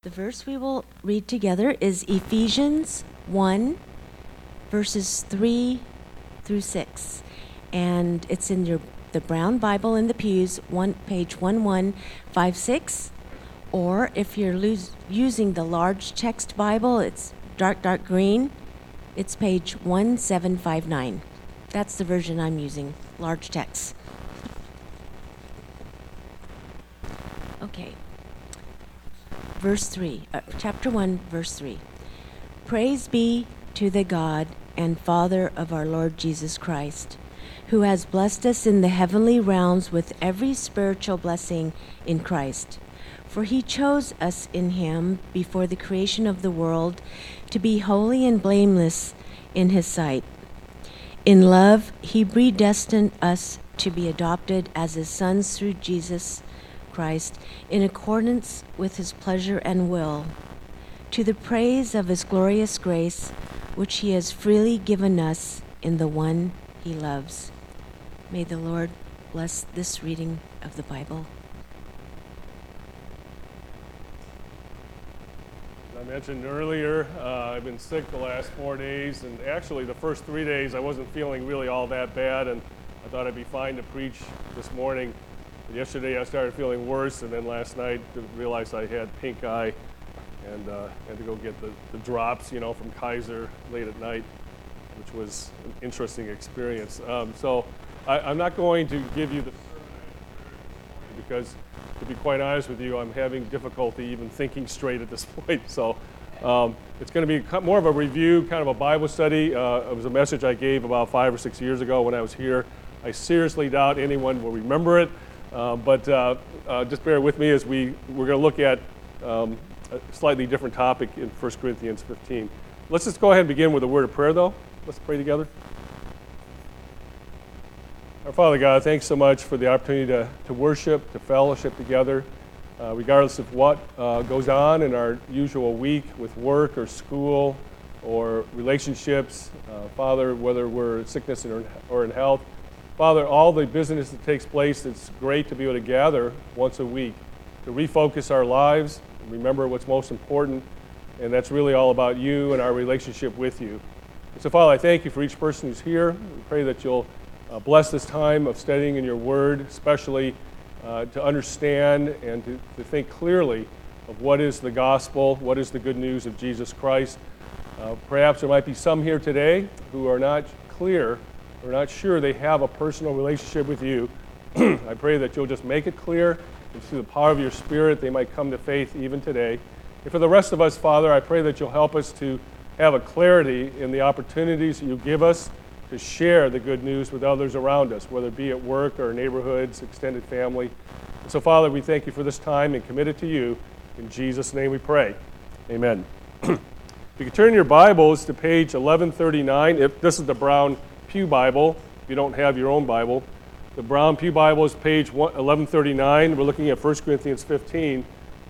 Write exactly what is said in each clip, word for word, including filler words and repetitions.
The verse we will read together is Ephesians one, verses three through six. And it's in your the Brown Bible in the pews, one page one one five six. Or if you're lose, using the large text Bible, it's dark, dark green. It's page one seven five nine. That's the version I'm using, large text. Okay. Verse three, uh, chapter one, verse three. Praise be to the God and Father of our Lord Jesus Christ, who has blessed us in the heavenly realms with every spiritual blessing in Christ. For he chose us in him before the creation of the world to be holy and blameless in his sight. In love, he predestined us to be adopted as his sons through Jesus Christ, in accordance with his pleasure and will, to the praise of his glorious grace, which he has freely given us in the one he loves. May the Lord bless this reading of the Bible. I mentioned earlier, uh, I've been sick the last four days, and actually the first three days I wasn't feeling really all that bad, and I thought I'd be fine to preach this morning. Yesterday I started feeling worse, and then last night I realized I had pink eye and uh, had to go get the, the drops, you know, from Kaiser late at night, which was an interesting experience. Um, so I, I'm not going to give you the because, to be quite honest with you, I'm having difficulty even thinking straight at this point. So um, it's going to be more of a review, kind of a Bible study. Uh, it was a message I gave about five or six years ago when I was here. I seriously doubt anyone will remember it. Uh, but uh, uh, just bear with me as we, we're going to look at um, a slightly different topic in First Corinthians fifteen. Let's just go ahead and begin with a word of prayer, though. Let's pray together. Our Father God, thanks so much for the opportunity to, to worship, to fellowship together, uh, regardless of what uh, goes on in our usual week with work or school or relationships. Uh, Father, whether we're in sickness or in, or in health, Father, all the business that takes place, it's great to be able to gather once a week, to refocus our lives, remember what's most important, and that's really all about you and our relationship with you. And so, Father, I thank you for each person who's here. We pray that you'll uh, bless this time of studying in your word, especially uh, to understand and to, to think clearly of what is the gospel, what is the good news of Jesus Christ. Uh, perhaps there might be some here today who are not clear We're not sure they have a personal relationship with you. I pray that you'll just make it clear, and through the power of your Spirit, they might come to faith even today. And for the rest of us, Father, I pray that you'll help us to have a clarity in the opportunities that you give us to share the good news with others around us, whether it be at work or neighborhoods, extended family. And so, Father, we thank you for this time and commit it to you. In Jesus' name we pray. Amen. If you can turn your Bibles to page eleven thirty-nine, if this is the Brown Pew Bible, if you don't have your own Bible. The Brown Pew Bible is page eleven thirty-nine. We're looking at First Corinthians fifteen.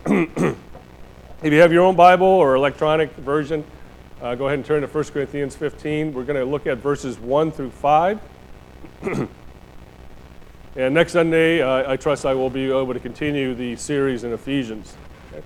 If you have your own Bible or electronic version, uh, go ahead and turn to First Corinthians fifteen. We're going to look at verses one through five. And next Sunday, uh, I trust I will be able to continue the series in Ephesians. Okay.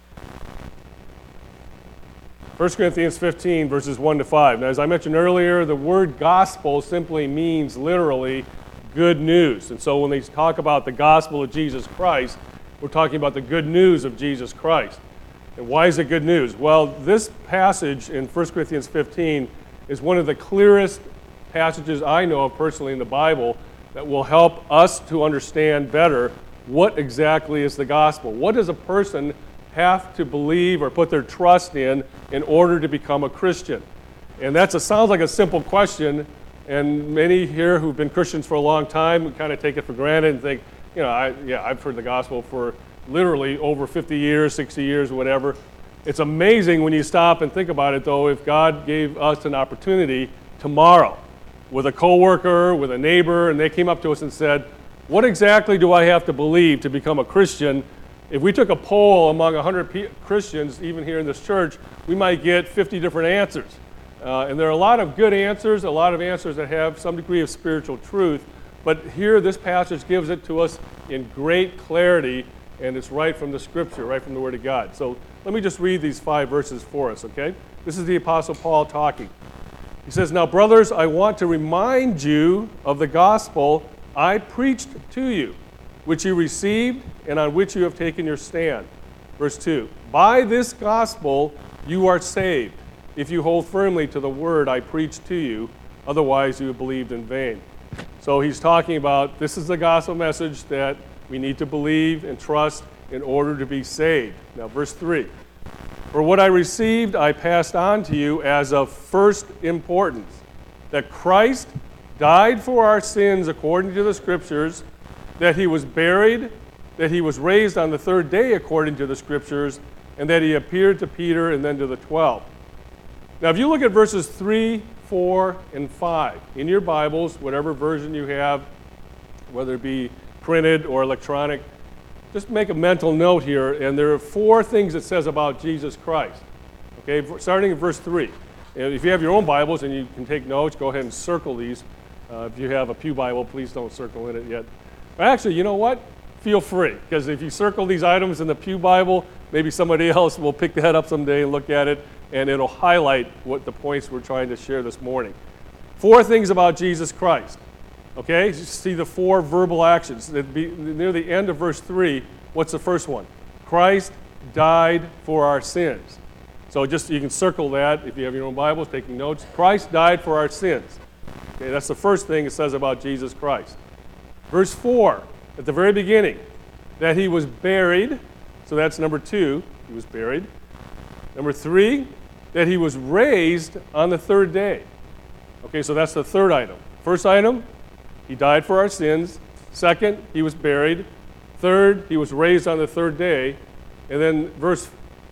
First Corinthians fifteen, verses one to five. Now, as I mentioned earlier, the word gospel simply means literally good news. And so when they talk about the gospel of Jesus Christ, we're talking about the good news of Jesus Christ. And why is it good news? Well, this passage in First Corinthians fifteen is one of the clearest passages I know of personally in the Bible that will help us to understand better what exactly is the gospel. What does a person have to believe or put their trust in in order to become a Christian? And that sounds like a simple question, and many here who've been Christians for a long time kind of take it for granted and think, you know, I, yeah, I've heard the gospel for literally over fifty years, sixty years, whatever. It's amazing when you stop and think about it, though, if God gave us an opportunity tomorrow with a coworker, with a neighbor, and they came up to us and said, what exactly do I have to believe to become a Christian? If we took a poll among one hundred P- Christians, even here in this church, we might get fifty different answers. Uh, and there are a lot of good answers, a lot of answers that have some degree of spiritual truth. But here, this passage gives it to us in great clarity and it's right from the Scripture, right from the Word of God. So let me just read these five verses for us, okay? This is the Apostle Paul talking. He says, "Now, brothers, I want to remind you of the gospel I preached to you, which you received and on which you have taken your stand." Verse two, "By this gospel you are saved, if you hold firmly to the word I preached to you, otherwise you have believed in vain." So he's talking about this is the gospel message that we need to believe and trust in order to be saved. Now, verse three, "For what I received I passed on to you as of first importance, that Christ died for our sins according to the Scriptures, that he was buried, that he was raised on the third day according to the Scriptures, and that he appeared to Peter and then to the twelve." Now, if you look at verses three, four, and five in your Bibles, whatever version you have, whether it be printed or electronic, just make a mental note here, and there are four things it says about Jesus Christ. Okay, starting in verse three. And if you have your own Bibles and you can take notes, go ahead and circle these. Uh, if you have a pew Bible, please don't circle in it yet. Actually, you know what? Feel free, because if you circle these items in the pew Bible, maybe somebody else will pick that up someday and look at it, and it'll highlight what the points we're trying to share this morning. Four things about Jesus Christ. Okay, you see the four verbal actions. It'd be near the end of verse three, what's the first one? Christ died for our sins. So just you can circle that if you have your own Bibles, taking notes. Christ died for our sins. Okay, that's the first thing it says about Jesus Christ. Verse four, at the very beginning, that he was buried. So that's number two, he was buried. Number three, that he was raised on the third day. Okay, so that's the third item. First item, he died for our sins. Second, he was buried. Third, he was raised on the third day. And then verse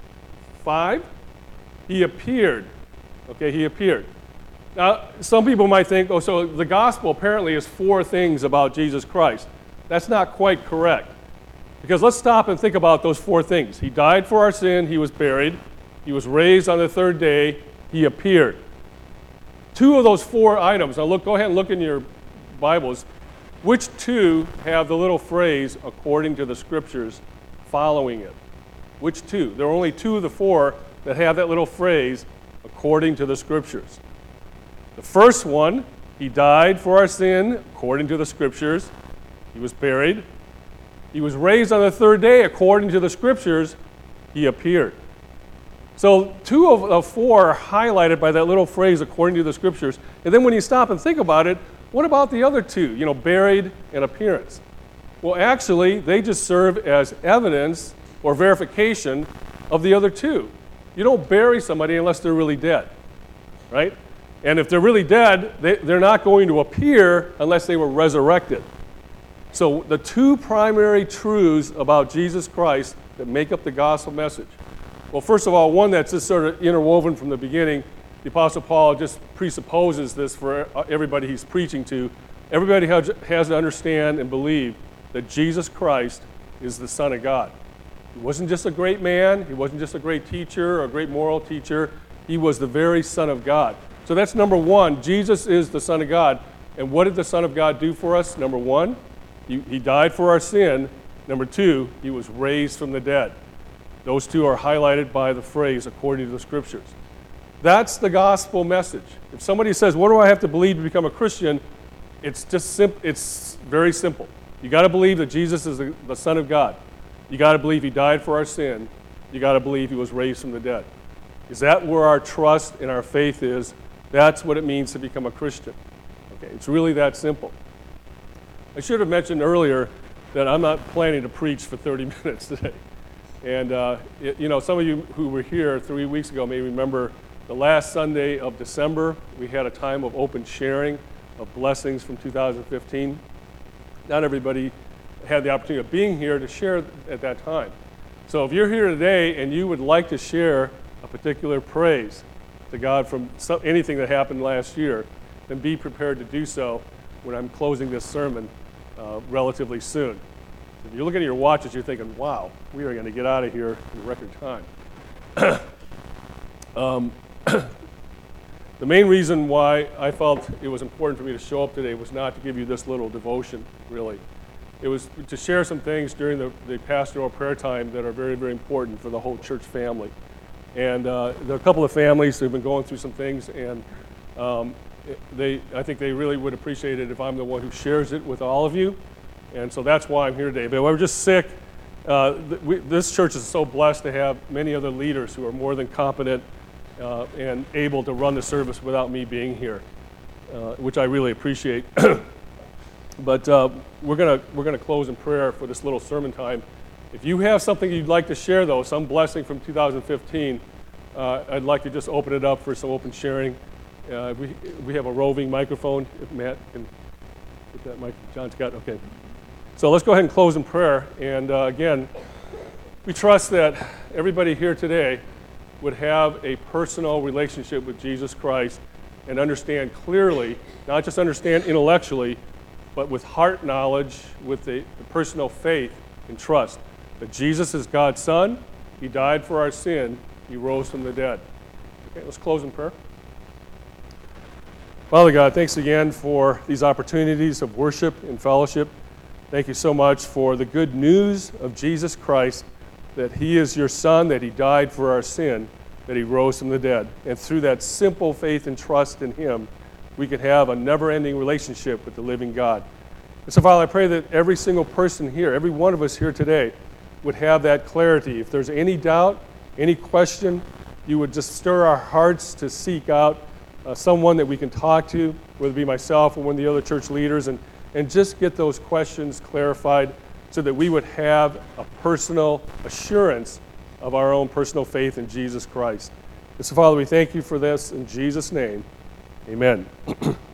five, he appeared. Okay, he appeared. Now, some people might think, oh, so the gospel apparently is four things about Jesus Christ. That's not quite correct. Because let's stop and think about those four things. He died for our sin, he was buried, he was raised on the third day, he appeared. Two of those four items, now look, go ahead and look in your Bibles, which two have the little phrase, according to the Scriptures, following it? Which two? There are only two of the four that have that little phrase, according to the Scriptures. The first one, he died for our sin, according to the Scriptures. He was buried. He was raised on the third day, according to the Scriptures. He appeared. So two of the four are highlighted by that little phrase, according to the Scriptures. And then when you stop and think about it, what about the other two, you know, buried and appearance? Well, actually, they just serve as evidence or verification of the other two. You don't bury somebody unless they're really dead, right? And if they're really dead, they, they're not going to appear unless they were resurrected. So the two primary truths about Jesus Christ that make up the gospel message. Well, first of all, one that's just sort of interwoven from the beginning, the Apostle Paul just presupposes this for everybody he's preaching to. Everybody has, has to understand and believe that Jesus Christ is the Son of God. He wasn't just a great man. He wasn't just a great teacher or a great moral teacher. He was the very Son of God. So that's number one. Jesus is the Son of God. And what did the Son of God do for us? Number one, he, he died for our sin. Number two, he was raised from the dead. Those two are highlighted by the phrase, according to the Scriptures. That's the gospel message. If somebody says, what do I have to believe to become a Christian? It's just simple. It's very simple. You got to believe that Jesus is the, the Son of God. You got to believe he died for our sin. You got to believe he was raised from the dead. Is that where our trust and our faith is? That's what it means to become a Christian. Okay, it's really that simple. I should have mentioned earlier that I'm not planning to preach for thirty minutes today. And, uh, it, you know, some of you who were here three weeks ago may remember the last Sunday of December, we had a time of open sharing of blessings from two thousand fifteen. Not everybody had the opportunity of being here to share at that time. So if you're here today and you would like to share a particular praise to God from some, anything that happened last year, then be prepared to do so when I'm closing this sermon uh, relatively soon. If you're looking at your watches, you're thinking, wow, we are going to get out of here in record time. um, the main reason why I felt it was important for me to show up today was not to give you this little devotion, really. it was to share some things during the, the pastoral prayer time that are very, very important for the whole church family. And uh, there are a couple of families who have been going through some things, and um, they, I think they really would appreciate it if I'm the one who shares it with all of you. And so that's why I'm here today. But we're just sick. Uh, th- we, this church is so blessed to have many other leaders who are more than competent uh, and able to run the service without me being here, uh, which I really appreciate. But uh, we're gonna we're gonna close in prayer for this little sermon time. If you have something you'd like to share, though, some blessing from two thousand fifteen, uh, I'd like to just open it up for some open sharing. Uh, we we have a roving microphone. If Matt can get that mic, John's got okay. So let's go ahead and close in prayer. And uh, again, we trust that everybody here today would have a personal relationship with Jesus Christ and understand clearly, not just understand intellectually, but with heart knowledge, with the, the personal faith and trust that Jesus is God's Son, He died for our sin, He rose from the dead. Okay, let's close in prayer. Father God, thanks again for these opportunities of worship and fellowship. Thank you so much for the good news of Jesus Christ, that He is your Son, that He died for our sin, that He rose from the dead. And through that simple faith and trust in Him, we could have a never-ending relationship with the living God. And so, Father, I pray that every single person here, every one of us here today, would have that clarity. If there's any doubt, any question, you would just stir our hearts to seek out uh, someone that we can talk to, whether it be myself or one of the other church leaders, and, and just get those questions clarified so that we would have a personal assurance of our own personal faith in Jesus Christ. And so, Father, we thank you for this in Jesus' name. Amen.